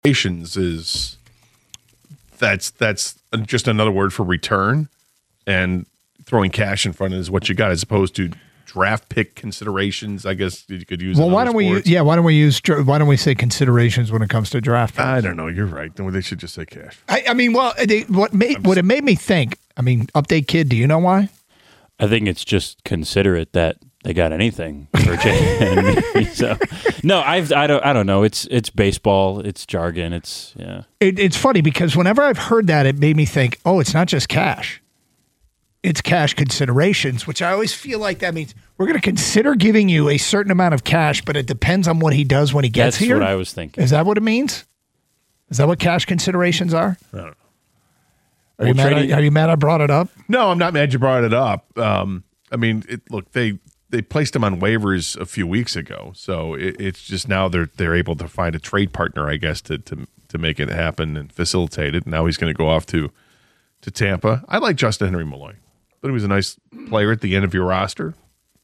is that's just another word for return, and throwing cash in front is what you got, as opposed to draft pick considerations. I guess you could use. Well, why don't we say considerations when it comes to draft picks? I don't know. You're right. They should just say cash. I mean, well, what it made me think. I mean, Update Kid. Do you know why? I think it's just considerate that they got anything for Jay and me. So, no, I don't know. It's baseball. It's jargon. It's funny because whenever I've heard that, it made me think, oh, it's not just cash. It's cash considerations, which I always feel like that means we're going to consider giving you a certain amount of cash, but it depends on what he does when he gets here. That's what I was thinking. Is that what it means? Is that what cash considerations are? I don't know. Are you mad I brought it up? No, I'm not mad you brought it up. I mean, look, they placed him on waivers a few weeks ago, so it's just now they're able to find a trade partner, I guess, to make it happen and facilitate it. Now he's going to go off to Tampa. I like Justin Henry Malloy. But he was a nice player at the end of your roster.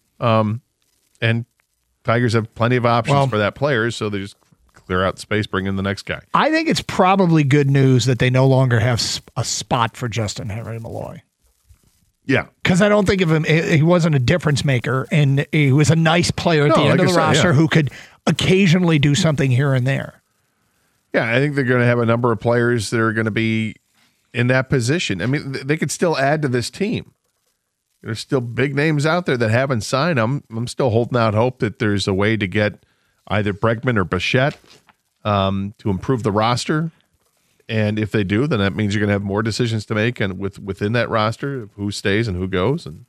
And Tigers have plenty of options for that player, so they just clear out space, bring in the next guy. I think it's probably good news that they no longer have a spot for Justin Henry Malloy. Yeah. Because I don't think of him, he wasn't a difference maker, and he was a nice player at the end of the roster who could occasionally do something here and there. Yeah, I think they're going to have a number of players that are going to be in that position. I mean, they could still add to this team. There's still big names out there that haven't signed. I'm still holding out hope that there's a way to get either Bregman or Bichette to improve the roster. And if they do, then that means you're going to have more decisions to make and within that roster of who stays and who goes. And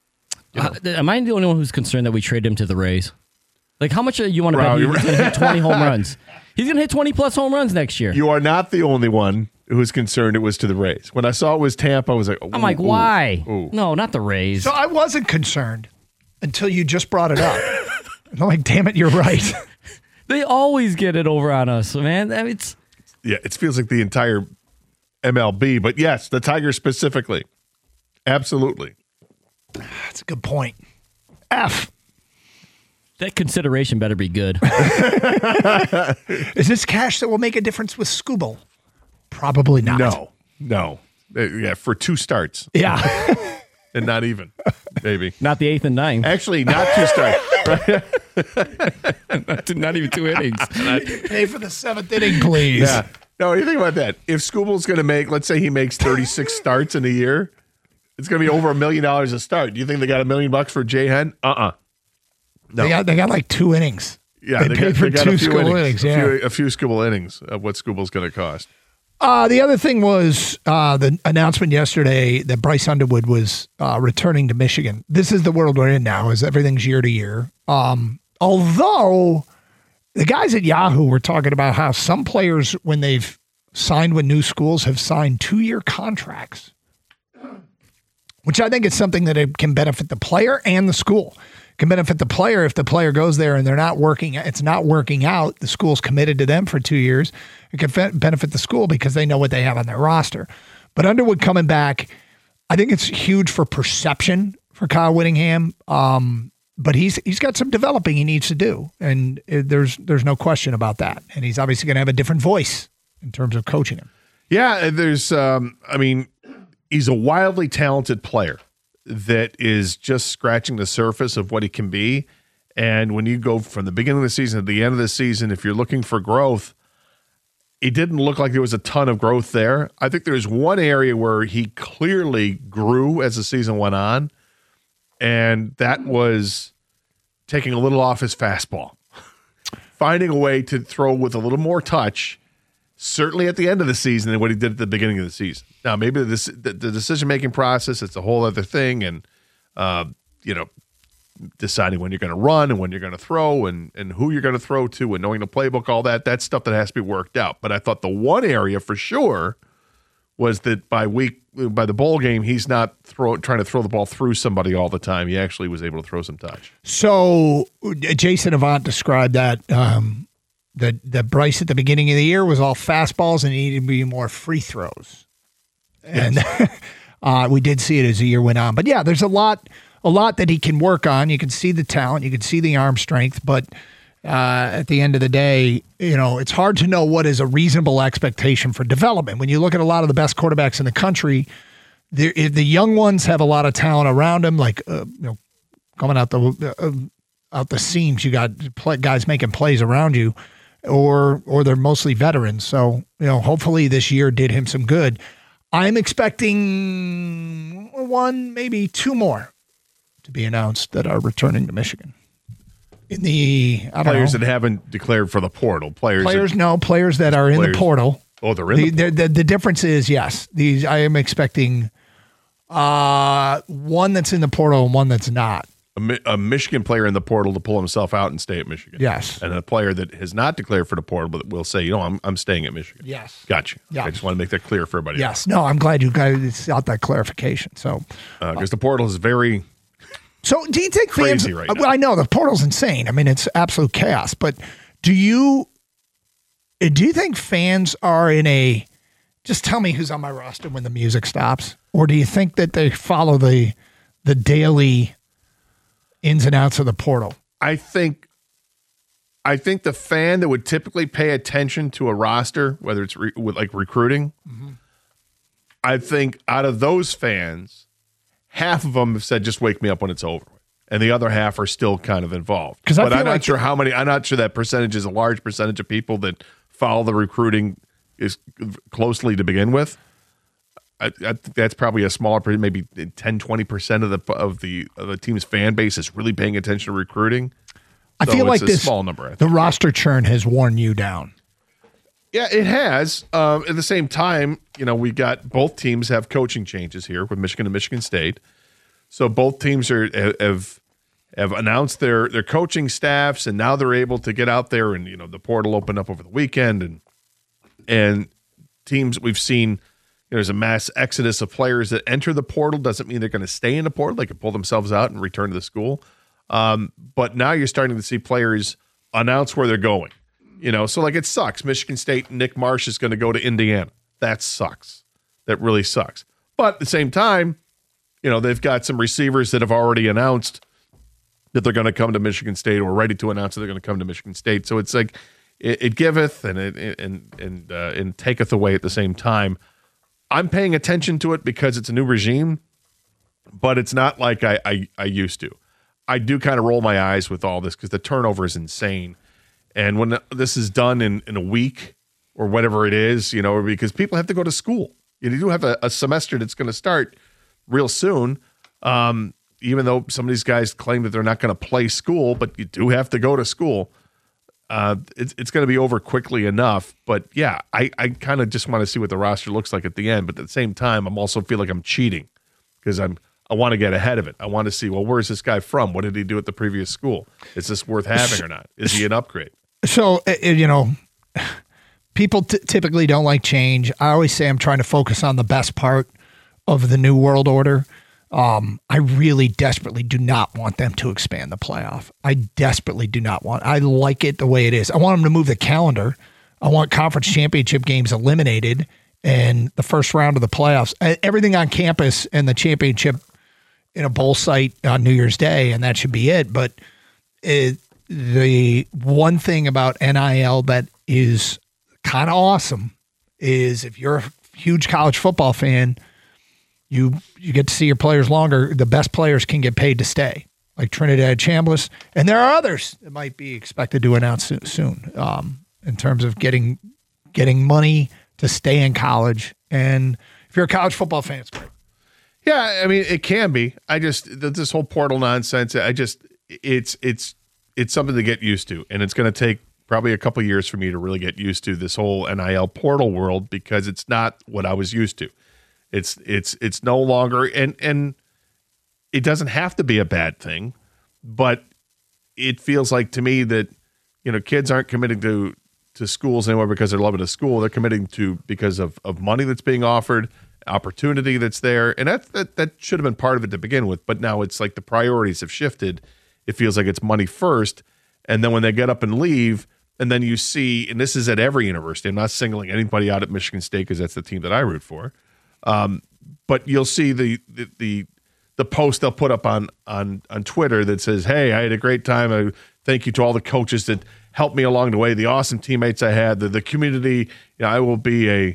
am I the only one who's concerned that we trade him to the Rays? Like, how much you want to bet he's going to hit 20 home runs? He's going to hit 20-plus home runs next year. You are not the only one who's concerned it was to the Rays. When I saw it was Tampa, I was like, I'm like, why? No, not the Rays. So I wasn't concerned until you just brought it up. I'm like, damn it, you're right. They always get it over on us, man. I mean, it feels like the entire MLB, but yes, the Tigers specifically. Absolutely. That's a good point. F. That consideration better be good. Is this cash that will make a difference with Skubal? Probably not. No. Yeah, for 2 starts. Yeah. And not even, maybe. Not the 8th and 9th. Actually, not 2 starts. not even 2 innings. Pay for the 7th inning, please. Yeah. No, you think about that. If Skubal's going to make, let's say he makes 36 starts in a year, it's going to be over $1 million a start. Do you think they got $1 million for Jay Hen? No. They got like 2 innings. Yeah, they paid for 2 Skubal innings. A few Skubal innings of what Skubal's going to cost. The other thing was the announcement yesterday that Bryce Underwood was returning to Michigan. This is the world we're in now, is everything's year to year. Although the guys at Yahoo were talking about how some players, when they've signed with new schools, have signed 2-year contracts, which I think is something that it can benefit the player and the school. It can benefit the player if the player goes there and it's not working out. The school's committed to them for 2 years. It can benefit the school because they know what they have on their roster. But Underwood coming back, I think it's huge for perception for Kyle Whittingham. But he's got some developing he needs to do, and there's no question about that. And he's obviously going to have a different voice in terms of coaching him. Yeah, he's a wildly talented player that is just scratching the surface of what he can be. And when you go from the beginning of the season to the end of the season, if you're looking for growth, it didn't look like there was a ton of growth there. I think there's one area where he clearly grew as the season went on, and that was taking a little off his fastball, finding a way to throw with a little more touch, certainly at the end of the season than what he did at the beginning of the season. Now, maybe the decision-making process, it's a whole other thing, and, deciding when you're going to run and when you're going to throw and who you're going to throw to and knowing the playbook, all that's stuff that has to be worked out. But I thought the one area for sure was that by the bowl game, he's not trying to throw the ball through somebody all the time. He actually was able to throw some touch. So Jason Avant described that that Bryce at the beginning of the year was all fastballs and he needed to be more free throws. And we did see it as the year went on. But yeah, there's a lot that he can work on. You can see the talent, you can see the arm strength, but at the end of the day, it's hard to know what is a reasonable expectation for development. When you look at a lot of the best quarterbacks in the country, the young ones have a lot of talent around them, like coming out the seams. You got guys making plays around you, or they're mostly veterans. So hopefully this year did him some good. I'm expecting one, maybe two more to be announced that are returning to Michigan. In the players that haven't declared for the portal, players that are in the portal. Oh, they're in the difference is, yes, I am expecting one that's in the portal and one that's not. A Michigan player in the portal to pull himself out and stay at Michigan. Yes. And a player that has not declared for the portal but will say, I'm staying at Michigan. Yes. Gotcha. Yeah. I just want to make that clear for everybody. Yes. No, I'm glad you guys got that clarification. So, because the portal is very. So, do you think fans? Crazy right now. Well, I know the portal's insane. I mean, it's absolute chaos. But do you think fans are in a? Just tell me who's on my roster when the music stops, or do you think that they follow the daily ins and outs of the portal? I think the fan that would typically pay attention to a roster, whether it's with like recruiting, I think out of those fans, half of them have said, just wake me up when it's over. And the other half are still kind of involved. But I'm not sure how many. I'm not sure that percentage is a large percentage of people that follow the recruiting is closely to begin with. I think that's probably a smaller, maybe 10-20% of the team's fan base is really paying attention to recruiting. I feel like this small number. The roster churn has worn you down. Yeah, it has. At the same time, we got both teams have coaching changes here with Michigan and Michigan State. So both teams have announced their coaching staffs, and now they're able to get out there and the portal opened up over the weekend, and teams we've seen. There's a mass exodus of players that enter the portal. Doesn't mean they're going to stay in the portal. They can pull themselves out and return to the school. But now you're starting to see players announce where they're going. So like it sucks. Michigan State, Nick Marsh is going to go to Indiana. That sucks. That really sucks. But at the same time, they've got some receivers that have already announced that they're going to come to Michigan State or ready to announce that they're going to come to Michigan State. So it's like it giveth and it taketh away at the same time. I'm paying attention to it because it's a new regime, but it's not like I used to. I do kind of roll my eyes with all this because the turnover is insane. And when this is done in a week or whatever it is, because people have to go to school. You do have a semester that's going to start real soon, even though some of these guys claim that they're not going to play school, but you do have to go to school. It's going to be over quickly enough. But yeah, I kind of just want to see what the roster looks like at the end. But at the same time, I'm also feel like I'm cheating because I want to get ahead of it. I want to see, well, where's this guy from? What did he do at the previous school? Is this worth having or not? Is he an upgrade? So, people typically don't like change. I always say I'm trying to focus on the best part of the new world order. I really desperately do not want them to expand the playoff. I desperately do not want. I like it the way it is. I want them to move the calendar. I want conference championship games eliminated and the first round of the playoffs. Everything on campus and the championship in a bowl site on New Year's Day, and that should be it. But the one thing about NIL that is kind of awesome is if you're a huge college football fan, you get to see your players longer. The best players can get paid to stay, like Trinidad Chambliss. And there are others that might be expected to announce soon in terms of getting money to stay in college. And if you're a college football fan, it's great. Yeah, I mean, it can be. This whole portal nonsense, it's something to get used to. And it's going to take probably a couple of years for me to really get used to this whole NIL portal world because it's not what I was used to. It's no longer, and it doesn't have to be a bad thing, but it feels like to me that, kids aren't committing to schools anymore because they're loving the school. They're committing to because of money that's being offered, opportunity that's there. And that should have been part of it to begin with, but now it's like the priorities have shifted. It feels like it's money first. And then when they get up and leave, and then you see, and this is at every university, I'm not singling anybody out at Michigan State because that's the team that I root for. But you'll see the post they'll put up on Twitter that says, "Hey, I had a great time. Thank you to all the coaches that helped me along the way, the awesome teammates I had, the community. I will be a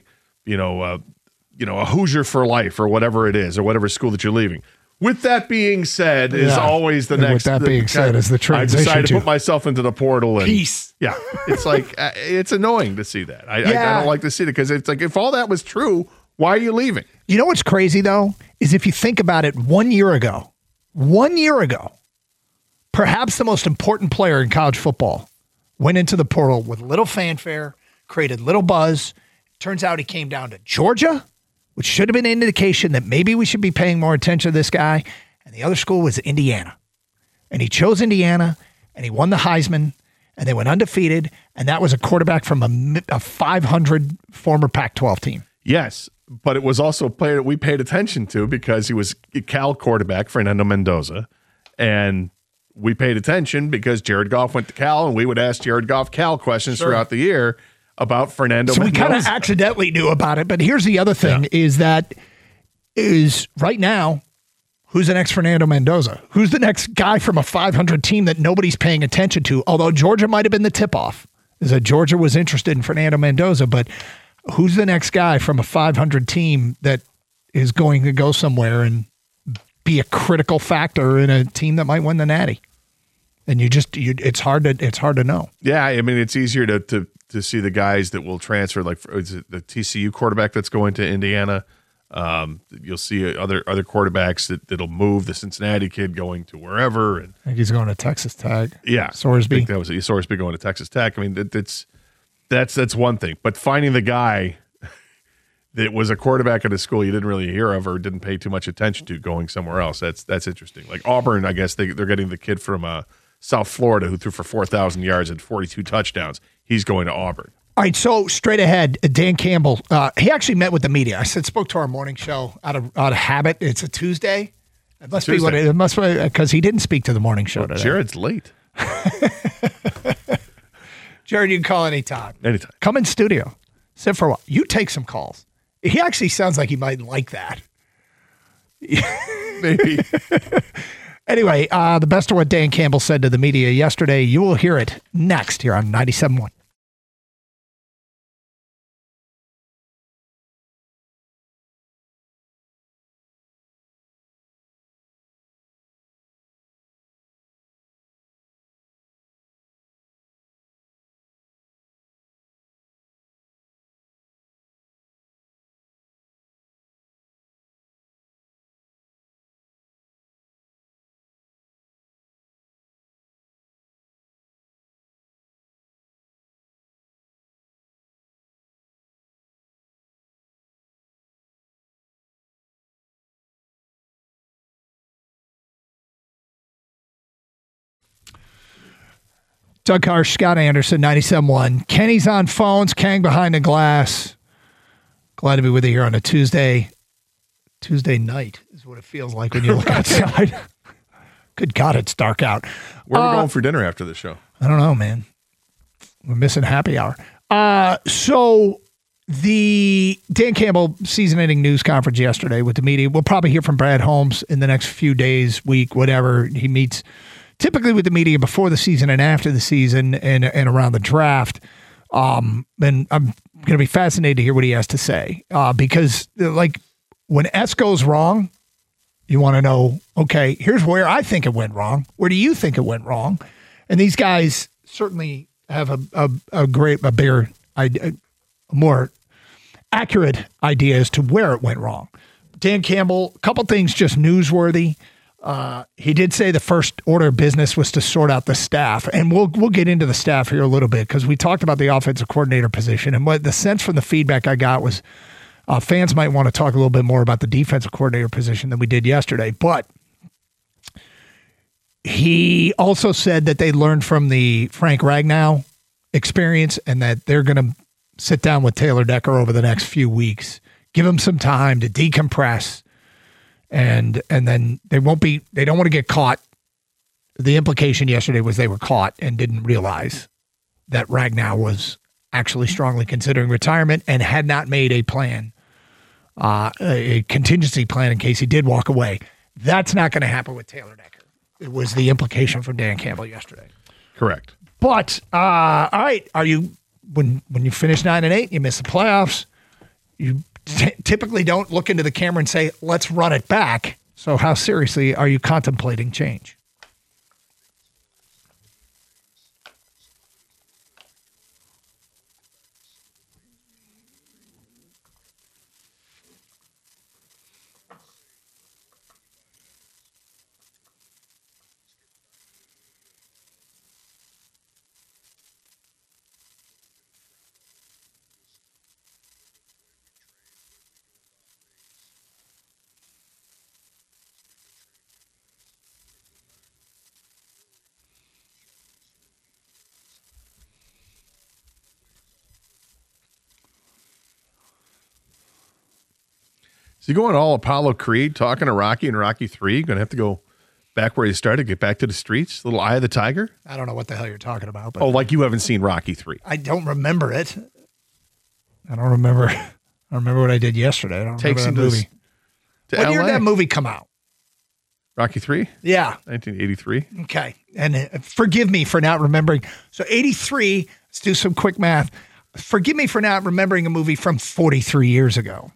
Hoosier for life or whatever it is, or whatever school that you're leaving. With that being said, is always the next. With that being said, is the transition. I decided to put myself into the portal and peace. Yeah, it's like it's annoying to see that. I don't like to see it because it's like if all that was true, why are you leaving? You know what's crazy though is if you think about it, 1 year ago, perhaps the most important player in college football went into the portal with little fanfare, created little buzz. Turns out he came down to Georgia, which should have been an indication that maybe we should be paying more attention to this guy. And the other school was Indiana. And he chose Indiana, and he won the Heisman, and they went undefeated, and that was a quarterback from a 500 former Pac-12 team. Yes, but it was also a player that we paid attention to because he was a Cal quarterback, Fernando Mendoza, and we paid attention because Jared Goff went to Cal, and we would ask Jared Goff Cal questions throughout the year about Fernando Mendoza. So we kind of accidentally knew about it. But here's the other thing is right now, who's the next Fernando Mendoza? Who's the next guy from a 500 team that nobody's paying attention to? Although Georgia might have been the tip-off, is that Georgia was interested in Fernando Mendoza. But who's the next guy from a 500 team that is going to go somewhere and be a critical factor in a team that might win the Natty? And it's hard to know. Yeah, I mean, it's easier to see the guys that will transfer, like is it the TCU quarterback that's going to Indiana. You'll see other quarterbacks that'll move. The Cincinnati kid going to wherever. And I think he's going to Texas Tech. Yeah, Sorsby. I think that was Sorsby going to Texas Tech. I mean, that's one thing. But finding the guy that was a quarterback at a school you didn't really hear of or didn't pay too much attention to going somewhere else, that's interesting. Like Auburn, I guess they're getting the kid from South Florida who threw for 4,000 yards and 42 touchdowns. He's going to Auburn. All right, so straight ahead, Dan Campbell, he actually met with the media. I spoke to our morning show out of habit. It's a Tuesday. It must be because he didn't speak to the morning show today. Jared's late. Jared, you can call anytime. Anytime. Come in studio. Sit for a while. You take some calls. He actually sounds like he might like that. Maybe. Anyway, the best of what Dan Campbell said to the media yesterday, you will hear it next here on 97.1. Doug Harsh, Scott Anderson, 97.1. Kenny's on phones, Kang behind the glass. Glad to be with you here on a Tuesday. Tuesday night is what it feels like when you look outside. Good God, it's dark out. Where are we going for dinner after the show? I don't know, man. We're missing happy hour. So the Dan Campbell season-ending news conference yesterday with the media, we'll probably hear from Brad Holmes in the next few days, week, whatever. He meets typically with the media before the season and after the season and around the draft. And I'm going to be fascinated to hear what he has to say because, like, when S goes wrong, you want to know, okay, here's where I think it went wrong. Where do you think it went wrong? And these guys certainly have a more accurate idea as to where it went wrong. Dan Campbell, a couple things just newsworthy. He did say the first order of business was to sort out the staff, and we'll get into the staff here a little bit because we talked about the offensive coordinator position, and what the sense from the feedback I got was fans might want to talk a little bit more about the defensive coordinator position than we did yesterday. But he also said that they learned from the Frank Ragnow experience and that they're going to sit down with Taylor Decker over the next few weeks, give him some time to decompress. And then they don't want to get caught. The implication yesterday was they were caught and didn't realize that Ragnow was actually strongly considering retirement and had not made a plan, a contingency plan in case he did walk away. That's not going to happen with Taylor Decker. It was the implication from Dan Campbell yesterday. Correct. But all right, are you when you finish 9-8, you miss the playoffs. You typically don't look into the camera and say, "Let's run it back." So, how seriously are you contemplating change? So you going all Apollo Creed, talking to Rocky and Rocky 3, going to have to go back where you started, get back to the streets, little Eye of the Tiger? I don't know what the hell you're talking about. But like you haven't seen Rocky 3. I don't remember it. I don't remember what I did yesterday. I don't remember that movie. When year did that movie come out? Rocky 3? Yeah. 1983. Okay. And forgive me for not remembering. So 83, let's do some quick math. Forgive me for not remembering a movie from 43 years ago.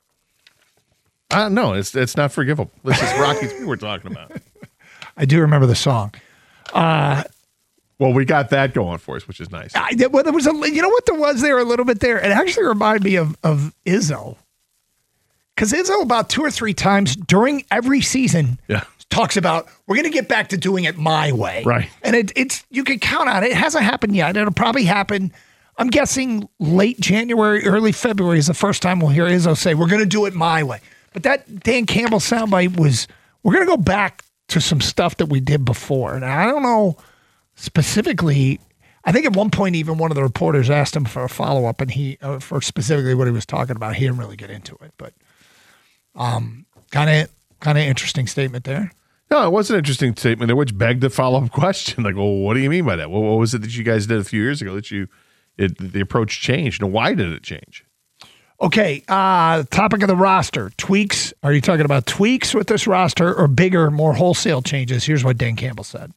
No, it's not forgivable. This is Rocky 3 we're talking about. I do remember the song. Well, we got that going for us, which is nice. There was you know what there was there a little bit there? It actually reminded me of Izzo. Because Izzo about 2 or 3 times during every season talks about, we're going to get back to doing it my way. Right. And it's you can count on it. It hasn't happened yet. It'll probably happen. I'm guessing late January, early February is the first time we'll hear Izzo say, we're going to do it my way. But that Dan Campbell soundbite was, we're going to go back to some stuff that we did before. And I don't know specifically, I think at one point even one of the reporters asked him for a follow-up, and he, for specifically what he was talking about, he didn't really get into it. But kind of interesting statement there. No, it was an interesting statement there, which begged the follow-up question. Like, well, what do you mean by that? What was it that you guys did a few years ago that the approach changed? And why did it change? Okay, topic of the roster. Tweaks. Are you talking about tweaks with this roster or bigger, more wholesale changes? Here's what Dan Campbell said.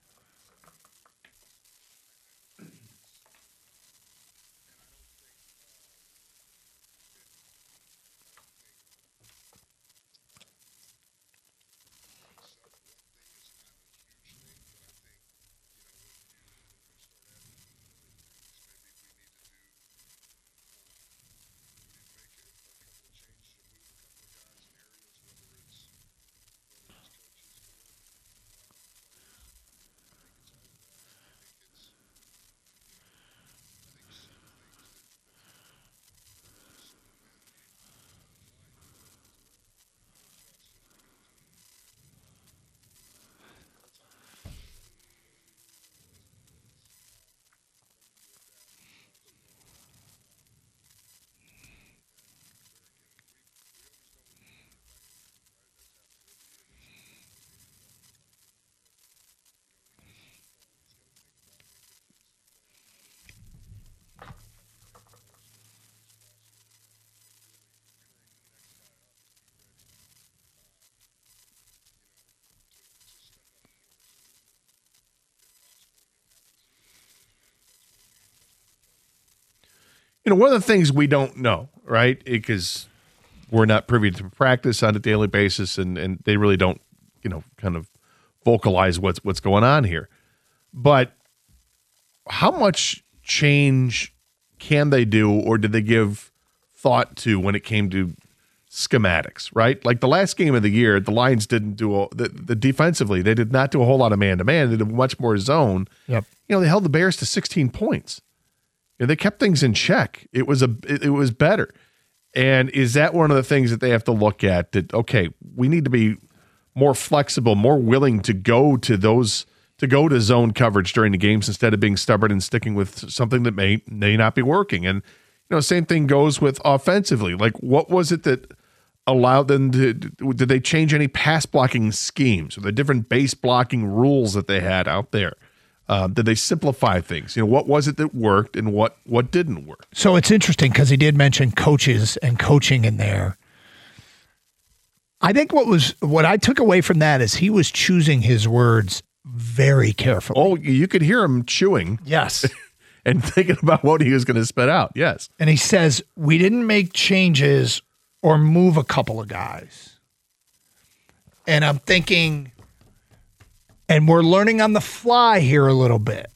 One of the things we don't know, right, because we're not privy to practice on a daily basis, and they really don't, kind of vocalize what's going on here. But how much change can they do, or did they give thought to when it came to schematics, right? Like the last game of the year, the Lions didn't do the defensively. They did not do a whole lot of man-to-man. They did much more zone. Yep. They held the Bears to 16 points. They kept things in check. It was better. And is that one of the things that they have to look at, that, okay, we need to be more flexible, more willing to go to zone coverage during the games instead of being stubborn and sticking with something that may not be working. And, same thing goes with offensively. Like, what was it that allowed them did they change any pass blocking schemes or the different base blocking rules that they had out there? Did they simplify things? What was it that worked and what didn't work? So it's interesting because he did mention coaches and coaching in there. I think what I took away from that is he was choosing his words very carefully. Oh, you could hear him chewing Yes. and thinking about what he was going to spit out. Yes. And he says, we didn't make changes or move a couple of guys. And I'm thinking, and we're learning on the fly here a little bit.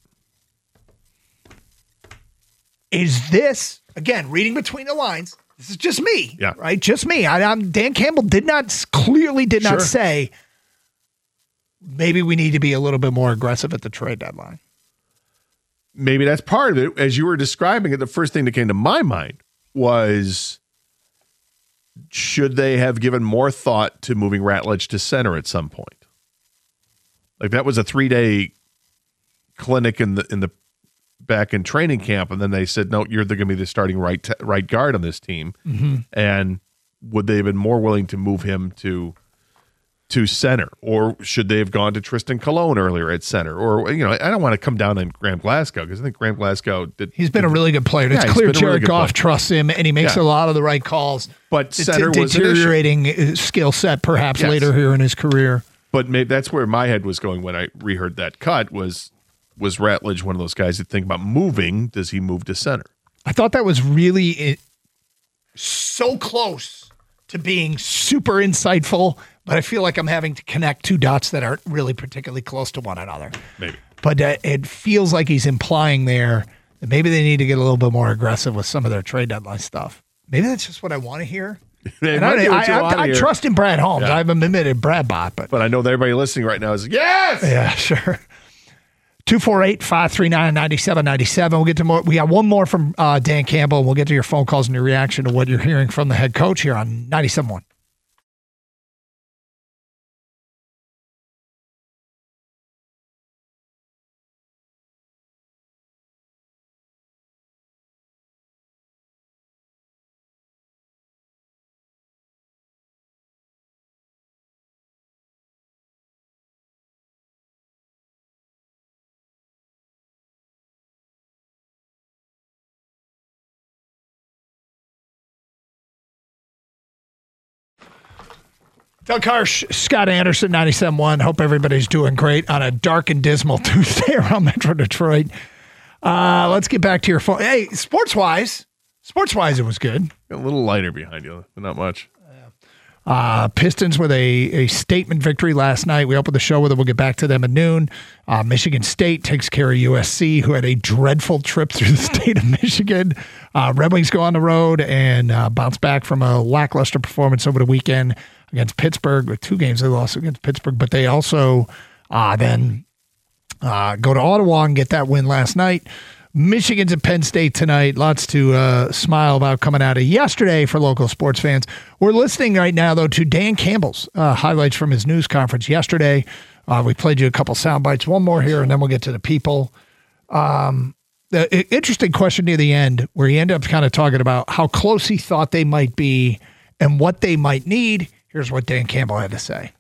Is this, again, reading between the lines, this is just me, Yeah. right? Just me. Dan Campbell did not Sure. say, maybe we need to be a little bit more aggressive at the trade deadline. Maybe that's part of it. As you were describing it, the first thing that came to my mind was, should they have given more thought to moving Ratledge to center at some point? Like that was a 3-day clinic in the back in training camp, and then they said, no, you're going to be the starting right guard on this team. Mm-hmm. And would they have been more willing to move him to center, or should they have gone to Tristan Colon earlier at center? Or, I don't want to come down on Graham Glasgow because I think Graham Glasgow did. He's been a really good player. It's Yeah, he's clear been a really Jared good Goff player. trusts him, and he makes Yeah. a lot of the right calls. But It's center a was an issue. deteriorating skill set, perhaps Yes. later here in his career. But maybe that's where my head was going when I reheard that cut. Was Ratledge one of those guys that think about moving? Does he move to center? I thought that was really so close to being super insightful, but I feel like I'm having to connect two dots that aren't really particularly close to one another. Maybe. But it feels like he's implying there that maybe they need to get a little bit more aggressive with some of their trade deadline stuff. Maybe that's just what I want to hear. And I trust in Brad Holmes. Yeah. I'm admitted Brad bot, But I know that everybody listening right now is yes. yeah, sure. 248-539-9797. We'll get to more. We got one more from Dan Campbell. We'll get to your phone calls and your reaction to what you're hearing from the head coach here on 97.1. Doug Harsh, Scott Anderson, 97.1. Hope everybody's doing great on a dark and dismal Tuesday around Metro Detroit. Let's get back to your phone. Hey, sports-wise, it was good. A little lighter behind you, but not much. Pistons with a statement victory last night. We opened the show with it. We'll get back to them at noon. Michigan State takes care of USC, who had a dreadful trip through the state of Michigan. Red Wings go on the road and bounce back from a lackluster performance over the weekend against Pittsburgh. With 2 games they lost against Pittsburgh, but they also then go to Ottawa and get that win last night. Michigan's at Penn State tonight. Lots to smile about coming out of yesterday for local sports fans. We're listening right now, though, to Dan Campbell's highlights from his news conference yesterday. We played you a couple sound bites. One more here, and then we'll get to the people. The interesting question near the end where he ended up kind of talking about how close he thought they might be and what they might need. Here's what Dan Campbell had to say.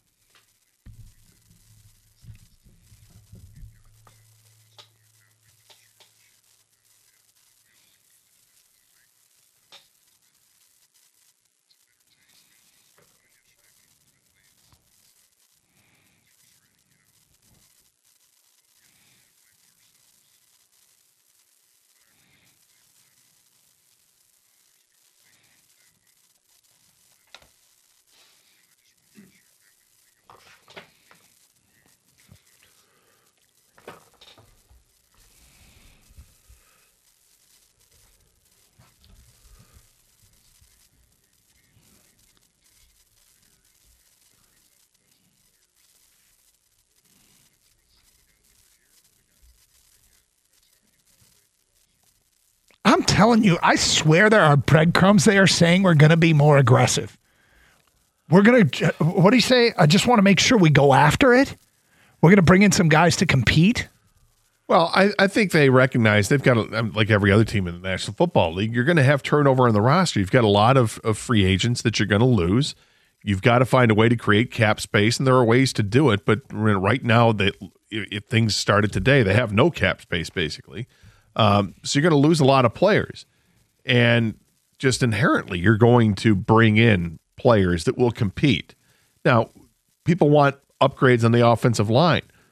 I'm telling you, I swear there are breadcrumbs they are saying we're going to be more aggressive. We're going to, what do you say? I just want to make sure we go after it. We're going to bring in some guys to compete. Well, I think they recognize they've got, like every other team in the National Football League, you're going to have turnover on the roster. You've got a lot of free agents that you're going to lose. You've got to find a way to create cap space, and there are ways to do it. But right now, if things started today, they have no cap space, basically. So you're going to lose a lot of players. And just inherently, you're going to bring in players that will compete. Now, people want upgrades on the offensive line.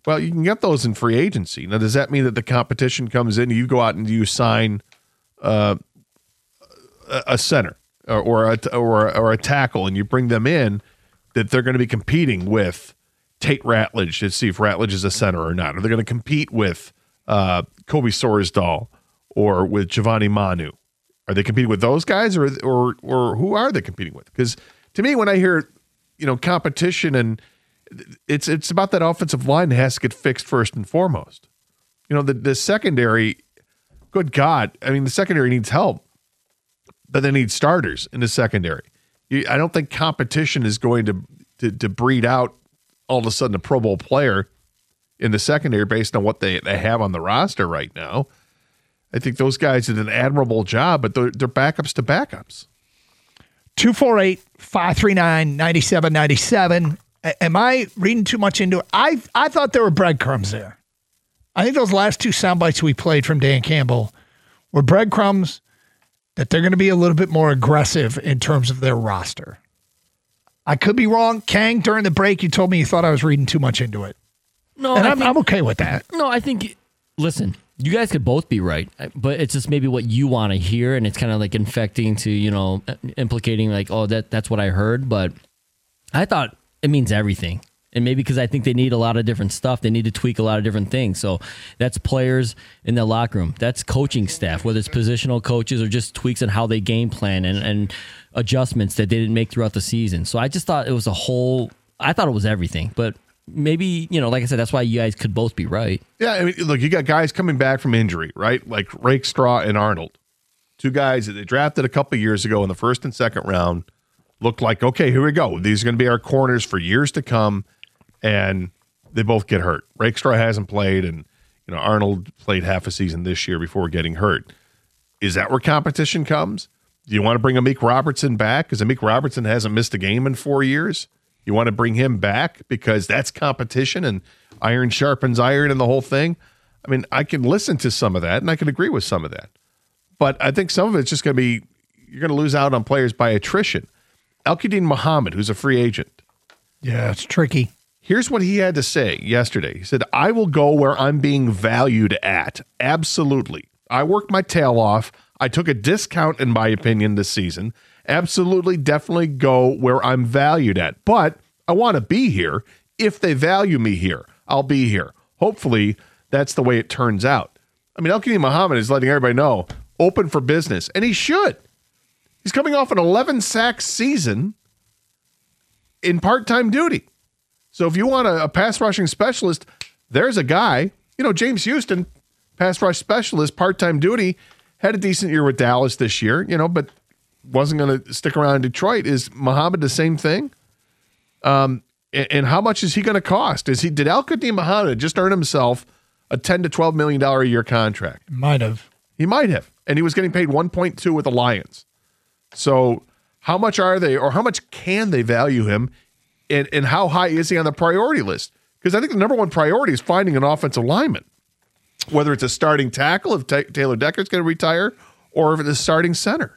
Well, you can get those in free agency. Now, does that mean that the competition comes in, you go out and you sign a center or a tackle, and you bring them in, that they're going to be competing with Tate Ratledge to see if Ratledge is a center or not? Are they going to compete with Kobe Sorsdahl or with Giovanni Manu? Are they competing with those guys, or who are they competing with? Because to me, when I hear competition, and it's about that offensive line that has to get fixed first and foremost. The secondary, good God, I mean, the secondary needs help, but they need starters in the secondary. I don't think competition is going to breed out all of a sudden a Pro Bowl player in the secondary based on what they have on the roster right now. I think those guys did an admirable job, but they're backups to backups. 248-539-9797. Am I reading too much into it? I thought there were breadcrumbs there. I think those last two sound bites we played from Dan Campbell were breadcrumbs that they're going to be a little bit more aggressive in terms of their roster. I could be wrong. Kang, during the break, you told me you thought I was reading too much into it. No, and I'm okay with that. No, I think, listen, you guys could both be right, but it's just maybe what you want to hear, and it's kind of like infecting to, implicating like, oh, that's what I heard. But I thought it means everything. And maybe because I think they need a lot of different stuff. They need to tweak a lot of different things. So that's players in the locker room. That's coaching staff, whether it's positional coaches or just tweaks on how they game plan and adjustments that they didn't make throughout the season. So I just thought it was I thought it was everything. But maybe, like I said, that's why you guys could both be right. Yeah, I mean, look, you got guys coming back from injury, right? Like Rakestraw and Arnold. Two guys that they drafted a couple of years ago in the first and second round. Looked like, okay, here we go. These are going to be our corners for years to come. And they both get hurt. Rakestraw hasn't played, and Arnold played half a season this year before getting hurt. Is that where competition comes? Do you want to bring Amik Robertson back? Because Amik Robertson hasn't missed a game in 4 years. You want to bring him back because that's competition and iron sharpens iron and the whole thing? I mean, I can listen to some of that, and I can agree with some of that. But I think some of it's just going to be, you're going to lose out on players by attrition. Al-Quadin Muhammad, who's a free agent. Yeah, it's tricky. Here's what he had to say yesterday. He said, I will go where I'm being valued at. Absolutely. I worked my tail off. I took a discount, in my opinion, this season. Absolutely, definitely go where I'm valued at. But I want to be here. If they value me here, I'll be here. Hopefully, that's the way it turns out. I mean, Al-Quadin Muhammad is letting everybody know, open for business, and he should. He's coming off an 11-sack season in part-time duty. So if you want a pass rushing specialist, there's a guy. James Houston, pass rush specialist, part-time duty, had a decent year with Dallas this year, but wasn't going to stick around in Detroit. Is Muhammad the same thing? And how much is he going to cost? Did Al-Quadin Muhammad just earn himself a $10 to $12 million a year contract? Might have. He might have. And he was getting paid 1.2 with the Lions. So how much are they, or how much can they value him? And how high is he on the priority list? Because I think the number one priority is finding an offensive lineman, whether it's a starting tackle if Taylor Decker's going to retire, or if it's a starting center.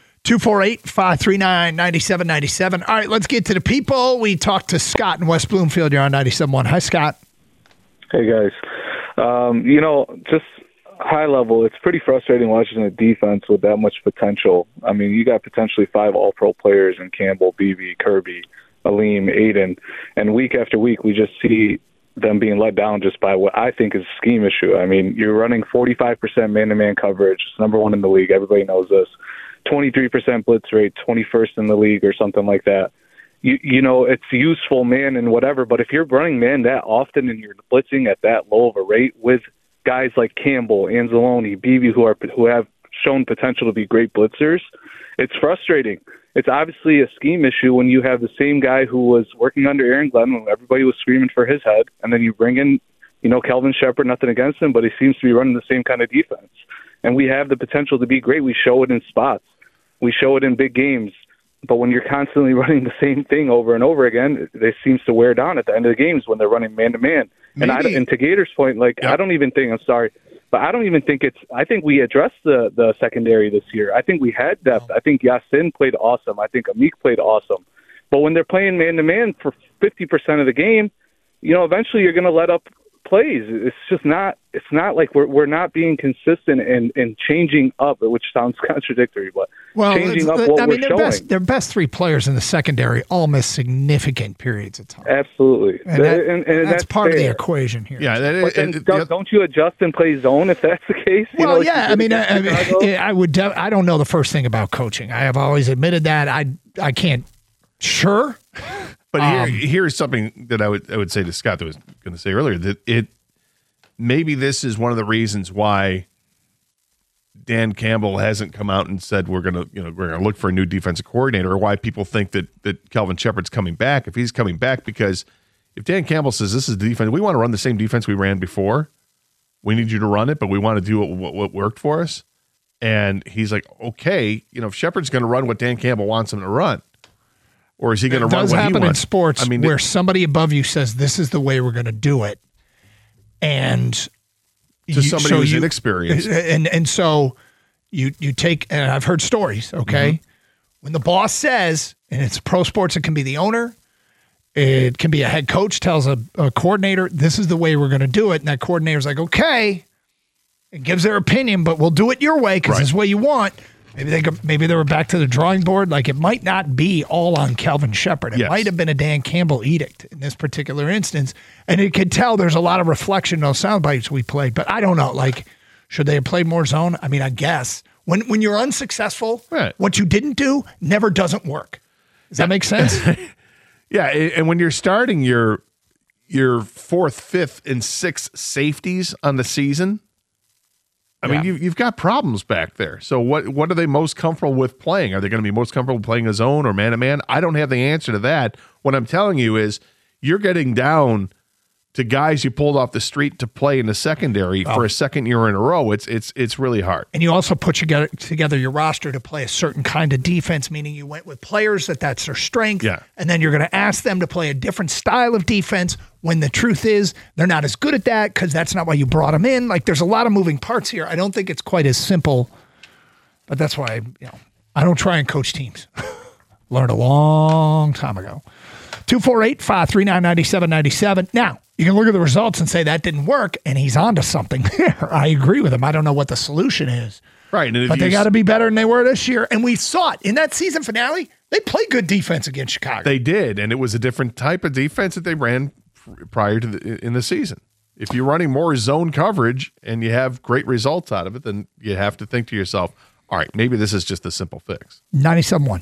248-539-9797. All right, let's get to the people. We talked to Scott in West Bloomfield. You're on 97.1. Hi, Scott. Hey, guys. Just high level, it's pretty frustrating watching a defense with that much potential. I mean, you got potentially 5 all-pro players in Campbell, Beebe, Kirby, Aleem, Aiden, and week after week we just see them being let down just by what I think is a scheme issue. I mean, you're running 45% man-to-man coverage. It's number one in the league. Everybody knows this. 23% blitz rate, 21st in the league or something like that. It's useful man and whatever, but if you're running man that often and you're blitzing at that low of a rate with guys like Campbell, Anzalone, Beebe, who have shown potential to be great blitzers, it's frustrating. It's obviously a scheme issue when you have the same guy who was working under Aaron Glenn when everybody was screaming for his head, and then you bring in, Kelvin Shepard, nothing against him, but he seems to be running the same kind of defense. And we have the potential to be great. We show it in spots. We show it in big games. But when you're constantly running the same thing over and over again, it seems to wear down at the end of the games when they're running man-to-man. And to Gator's point, yep. I don't even think I think we addressed the secondary this year. I think we had depth. I think Yasin played awesome. I think Amik played awesome. But when they're playing man-to-man for 50% of the game, eventually you're going to let up plays. It's just not. It's not like we're not being consistent and changing up, which sounds contradictory, but changing up what we're showing. Their best three players in the secondary all miss significant periods of time. Absolutely, and that's part fair. of the equation here. Yeah, don't you adjust and play zone if that's the case? Well, I would. I don't know the first thing about coaching. I have always admitted that. I can't. Sure. But here's something that I would say to Scott that I was going to say earlier, that maybe this is one of the reasons why Dan Campbell hasn't come out and said we're going to look for a new defensive coordinator, or why people think that Kelvin Shepard's coming back. If he's coming back, because if Dan Campbell says this is the defense, we want to run the same defense we ran before. We need you to run it, but we want to do what worked for us. And he's like, okay, if Shepard's going to run what Dan Campbell wants him to run. Or is he going to run what he wants? It does happen in sports where somebody above you says, this is the way we're going to do it. And to somebody who's inexperienced. And so you take, and I've heard stories, okay? Mm-hmm. When the boss says, and it's pro sports, it can be the owner, it can be a head coach tells a coordinator, this is the way we're going to do it. And that coordinator's like, okay, and gives their opinion, but we'll do it your way because it's the way you want. Maybe they were back to the drawing board. Like, it might not be all on Kelvin Shepard. It might have been a Dan Campbell edict in this particular instance. And it could tell there's a lot of reflection in those sound bites we played. But I don't know. Like, should they have played more zone? I mean, I guess. When you're unsuccessful, what you didn't do never doesn't work. Does that make sense? Yeah, and when you're starting your fourth, fifth, and sixth safeties on the season, I mean, you've got problems back there. So what are they most comfortable with playing? Are they going to be most comfortable playing a zone or man-to-man? I don't have the answer to that. What I'm telling you is you're getting down to guys you pulled off the street to play in the secondary for a second year in a row. It's really hard. And you also put together your roster to play a certain kind of defense, meaning you went with players that's their strength. Yeah. And then you're going to ask them to play a different style of defense when the truth is they're not as good at that because that's not why you brought them in. Like, there's a lot of moving parts here. I don't think it's quite as simple, but that's why I don't try and coach teams. Learned a long time ago. 248-539-9797. Now, you can look at the results and say that didn't work, and he's onto something there. I agree with him. I don't know what the solution is. Right. But they got to be better than they were this year. And we saw it in that season finale. They played good defense against Chicago. They did, and it was a different type of defense that they ran prior to in the season. If you're running more zone coverage and you have great results out of it, then you have to think to yourself, all right, maybe this is just a simple fix. 97-1.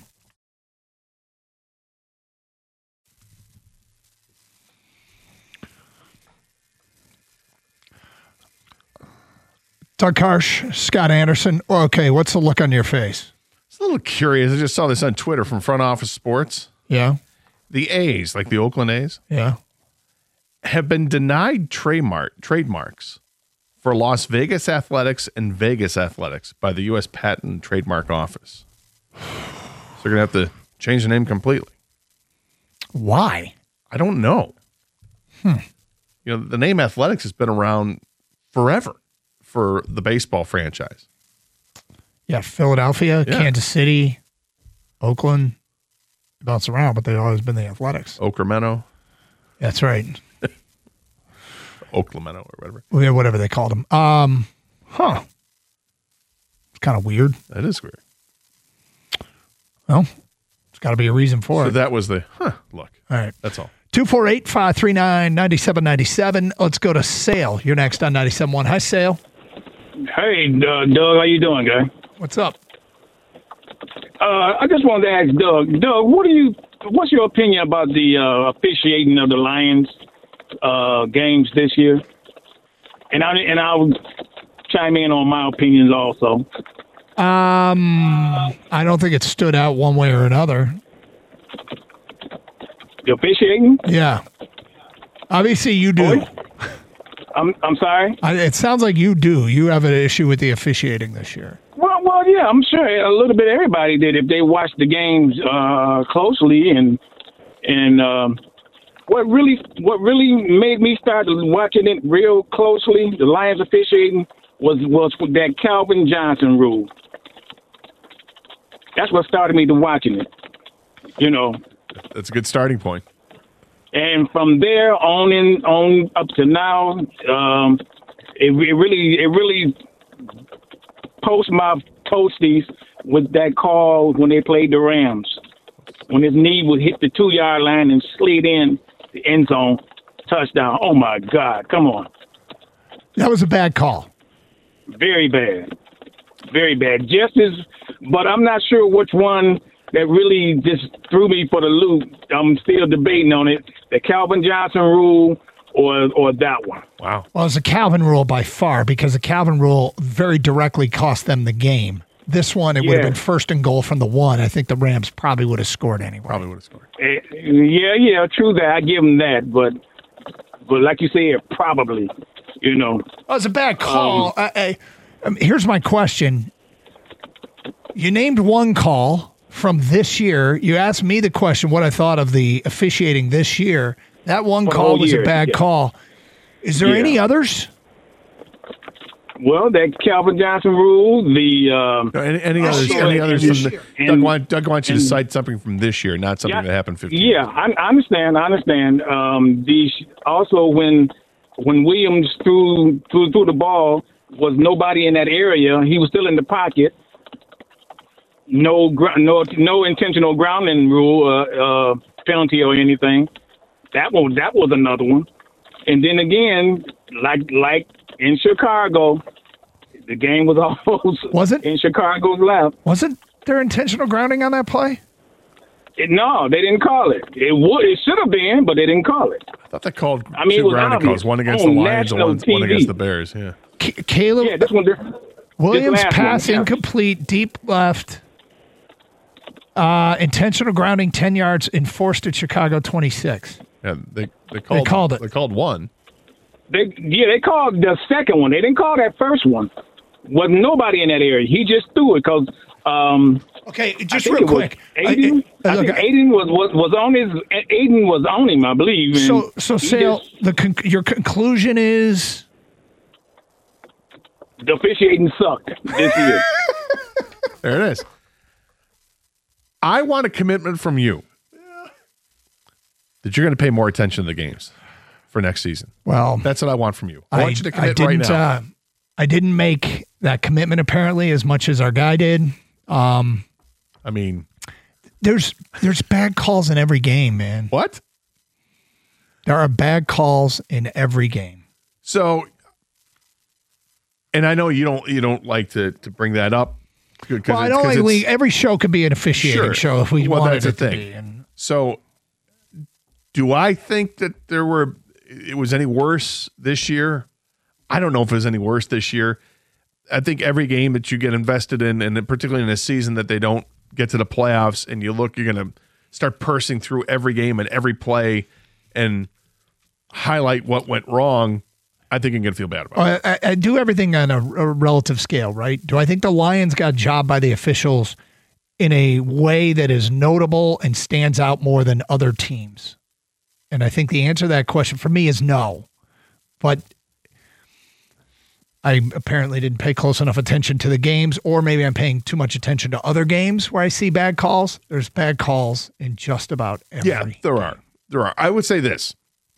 Doug Karsh, Scott Anderson. Okay, what's the look on your face? It's a little curious. I just saw this on Twitter from Front Office Sports. Yeah. The A's, like the Oakland A's, have been denied trademarks for Las Vegas Athletics and Vegas Athletics by the U.S. Patent and Trademark Office. So they're going to have to change the name completely. Why? I don't know. The name Athletics has been around forever for the baseball franchise. Yeah, Philadelphia, Kansas City, Oakland. Bounce around, but they've always been the Athletics. Ocremeno. That's right. Oaklameno or whatever. Yeah, whatever they called them. It's kind of weird. That is weird. Well, there's got to be a reason for it. So that was the look. All right. That's all. 248-539-9797. Let's go to Sale. You're next on 97.1. Hi, Sale. Hey, Doug. How you doing, guy? What's up? I just wanted to ask Doug. Doug, what's your opinion about the officiating of the Lions games this year? And I'll chime in on my opinions also. I don't think it stood out one way or another. The officiating? Yeah. Obviously, you do. I'm sorry? It sounds like you do. You have an issue with the officiating this year. Well, yeah, I'm sure a little bit everybody did if they watched the games closely, and what really made me start watching it real closely, the Lions officiating, was that Calvin Johnson rule. That's what started me to watching it. That's a good starting point. And from there on up to now, it really post my toasties with that call when they played the Rams, when his knee would hit the 2-yard line and slid in the end zone, touchdown. Oh my God! Come on. That was a bad call. Very bad. Very bad. But I'm not sure which one that really just threw me for the loop. I'm still debating on it. The Calvin Johnson rule or that one. Wow. Well, it's a Calvin rule by far because the Calvin rule very directly cost them the game. This one, it would have been first and goal from the 1. I think the Rams probably would have scored anyway. Probably would have scored. Yeah, true that. I give them that. But like you said, probably, Oh, it's a bad call. Here's my question. You named one call from this year. You asked me the question, what I thought of the officiating this year. That one call was a bad call. Is there any others? Well, that Calvin Johnson rule, any others from the Doug wants you to cite something from this year, not something that happened 15 years ago. I understand. Also when Williams threw the ball, was nobody in that area. He was still in the pocket. No intentional grounding rule penalty or anything. That was another one. And then again, like in Chicago, the game was almost in Chicago's lap. Wasn't there intentional grounding on that play? No, they didn't call it. It should have been, but they didn't call it. I thought they called two grounding calls, one against the Lions and one against the Bears. Yeah. Caleb. Yeah, this one. Williams pass incomplete, deep left. Intentional grounding 10 yards enforced at Chicago 26. Yeah, they called it. They called one. They called the second one. They didn't call that first one. Wasn't nobody in that area. He just threw it because. Okay, just real quick. Aiden was on his. Aiden was on him, I believe. So Sale, your conclusion is the officiating sucked this year. There it is. I want a commitment from you that you're going to pay more attention to the games for next season. Well, that's what I want from you. I want you to commit right now. I didn't make that commitment apparently as much as our guy did. I mean, there's bad calls in every game, man. What? There are bad calls in every game. So, and I know you don't like to bring that up. Well, I don't like every show could be an officiating show if we wanted it to be. So, do I think that it was any worse this year? I don't know if it was any worse this year. I think every game that you get invested in, and particularly in a season that they don't get to the playoffs, and you're going to start parsing through every game and every play and highlight what went wrong. I think you're going to feel bad about it. I do everything on a relative scale, right? Do I think the Lions got jobbed by the officials in a way that is notable and stands out more than other teams? And I think the answer to that question for me is no. But I apparently didn't pay close enough attention to the games, or maybe I'm paying too much attention to other games where I see bad calls. There's bad calls in just about every. Yeah, there are. I would say this.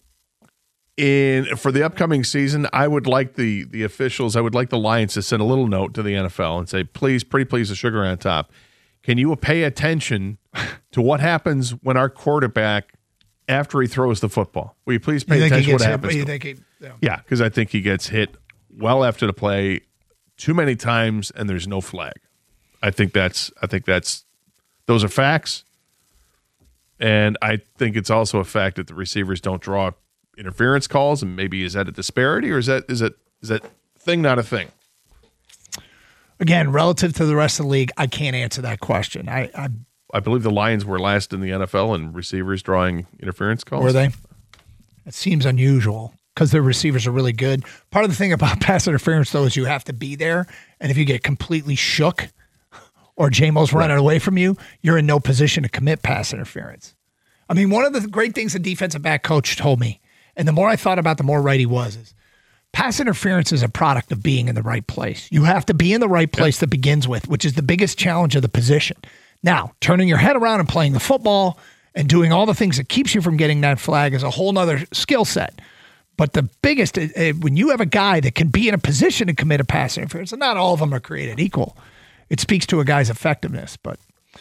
For the upcoming season, I would like the officials, I would like the Lions to send a little note to the NFL and say, please, pretty please, the sugar on top. Can you pay attention to what happens when our quarterback, after he throws the football? Will you please pay attention to what happens? Yeah, because I think he gets hit well after the play too many times and there's no flag. I think that's those are facts. And I think it's also a fact that the receivers don't draw interference calls, and maybe is that a disparity, or is that thing not a thing? Again, relative to the rest of the league, I can't answer that question. I believe the Lions were last in the NFL in receivers drawing interference calls. Were they? It seems unusual because their receivers are really good. Part of the thing about pass interference, though, is you have to be there, and if you get completely shook or J-Mo's running away from you, you're in no position to commit pass interference. I mean, one of the great things the defensive back coach told me, and the more I thought about, the more right he was, is pass interference is a product of being in the right place. You have to be in the right place that begins with, which is the biggest challenge of the position. Now, turning your head around and playing the football and doing all the things that keeps you from getting that flag is a whole nother skill set. But the biggest, when you have a guy that can be in a position to commit a pass interference, and not all of them are created equal, it speaks to a guy's effectiveness. But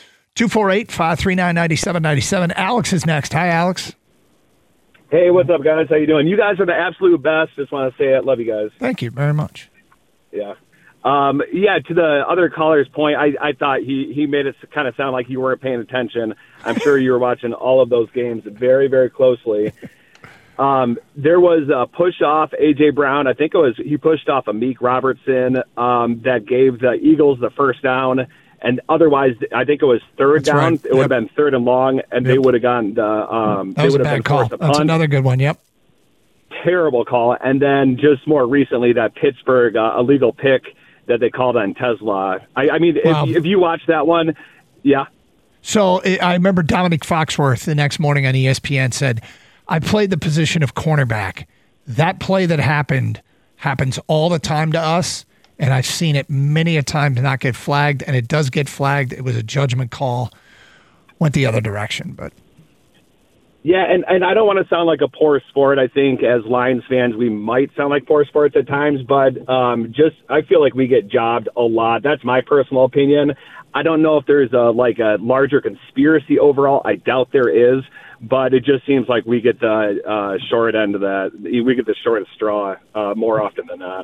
248-539-9797. Alex is next. Hi, Alex. Hey, what's up, guys? How you doing? You guys are the absolute best. Just want to say it. Love you guys. Thank you very much. Yeah. To the other caller's point, I thought he made it kind of sound like you weren't paying attention. I'm sure you were watching all of those games very, very closely. There was a push off A.J. Brown. I think he pushed off Amik Robertson that gave the Eagles the first down. And otherwise, I think it was third That's down. right. It would have been third and long, and they would have gotten that was a bad call. That's another good one. Yep. Terrible call. And then just more recently, that Pittsburgh illegal pick that they called on Tesla. I mean, if you watch that one, yeah. So I remember Dominic Foxworth the next morning on ESPN said, I played the position of cornerback. That play that happens all the time to us, and I've seen it many a time to not get flagged, and it does get flagged. It was a judgment call. Went the other direction, but... Yeah, and I don't want to sound like a poor sport. I think as Lions fans, we might sound like poor sports at times, but I feel like we get jobbed a lot. That's my personal opinion. I don't know if there's a larger conspiracy overall. I doubt there is, but it just seems like we get the short end of that. We get the short straw more often than not.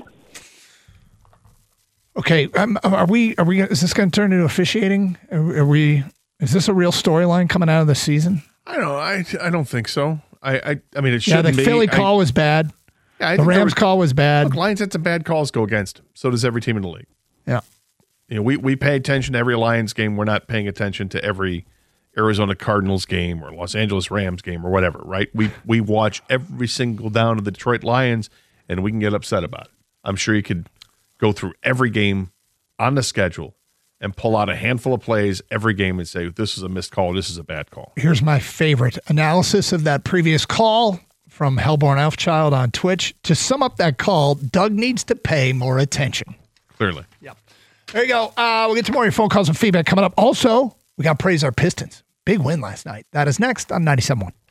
Okay, are we? Is this going to turn into officiating? Is this a real storyline coming out of the season? I don't know. I don't think so. I mean, it shouldn't be. The Philly call was bad. Yeah, the Rams call was bad. Look, Lions had some bad calls go against them. So does every team in the league. Yeah. You know, we pay attention to every Lions game. We're not paying attention to every Arizona Cardinals game or Los Angeles Rams game or whatever, right? We watch every single down of the Detroit Lions, and we can get upset about it. I'm sure you could go through every game on the schedule and pull out a handful of plays every game and say, this is a missed call, this is a bad call. Here's my favorite analysis of that previous call from Hellborn Elfchild on Twitch. To sum up that call, Doug needs to pay more attention. Clearly. Yep. There you go. We'll get to more of your phone calls and feedback coming up. Also, we got to praise our Pistons. Big win last night. That is next on 97.1.